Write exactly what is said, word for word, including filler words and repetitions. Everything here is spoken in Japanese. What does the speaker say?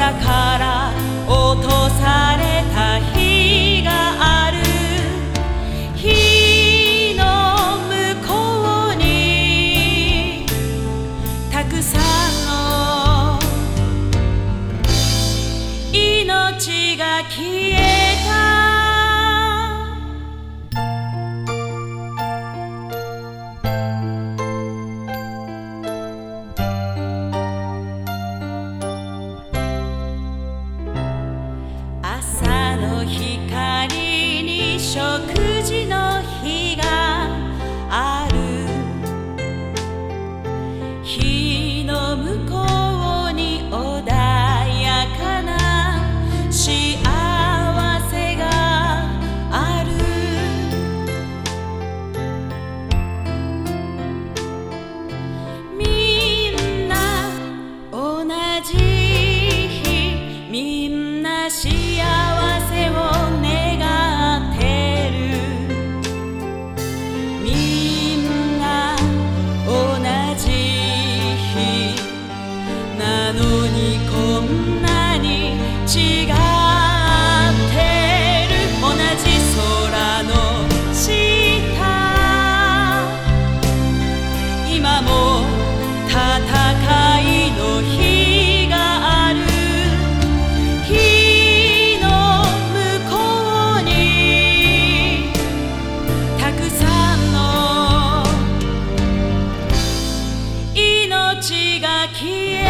空から落とされた日がある。火の向こうにたくさんの命が消えた。朝の光に食事の日がある。火の向こうに穏やかな幸せがある。みんな同じ日、みんな幸せを願ってる。みんな同じ日なのにこんなに違ってる。同じ空の下、今も戦いの日がある。火の向こうにたくさんの命が消え